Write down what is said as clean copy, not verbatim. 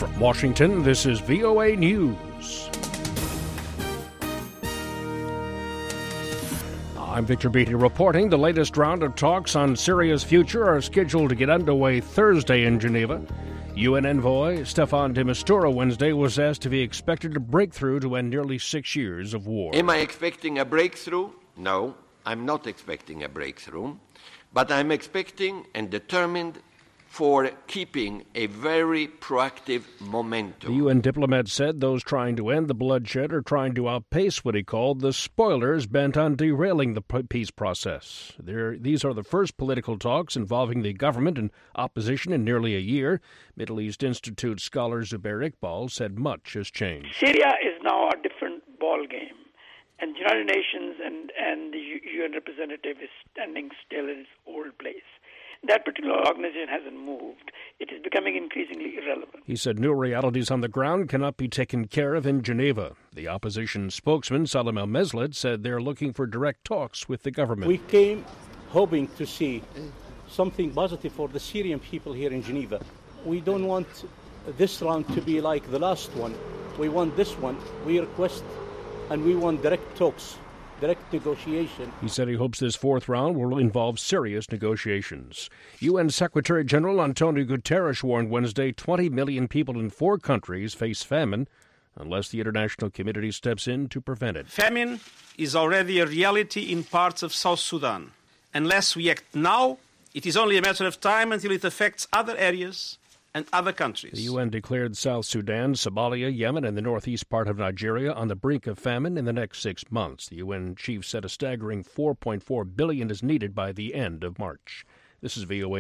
From Washington, this is VOA News. I'm Victor Beatty reporting. The latest round of talks on Syria's future are scheduled to get underway Thursday in Geneva. UN envoy Staffan de Mistura Wednesday was asked if he expected a breakthrough to end nearly 6 years of war. Am I expecting a breakthrough? No, I'm not expecting a breakthrough. But I'm expecting and determined for keeping a very proactive momentum. The UN diplomat said those trying to end the bloodshed are trying to outpace what he called the spoilers bent on derailing the peace process. These are the first political talks involving the government and opposition in nearly a year. Middle East Institute scholar Zubair Iqbal said much has changed. Syria is now a different ballgame, and the United Nations and the UN representative is standing still in its old place. That particular organization hasn't moved. It is becoming increasingly irrelevant. He said new realities on the ground cannot be taken care of in Geneva. The opposition spokesman, Salam al-Meslet, said they're looking for direct talks with the government. We came hoping to see something positive for the Syrian people here in Geneva. We don't want this round to be like the last one. We want this one. We request and we want direct talks. Direct negotiation. He said he hopes this fourth round will involve serious negotiations. UN Secretary General Antonio Guterres warned Wednesday 20 million people in 4 countries face famine unless the international community steps in to prevent it. Famine is already a reality in parts of South Sudan. Unless we act now, it is only a matter of time until it affects other areas and other countries. The UN declared South Sudan, Somalia, Yemen, and the northeast part of Nigeria on the brink of famine in the next 6 months. The UN chief said a staggering $4.4 billion is needed by the end of March. This is VOA.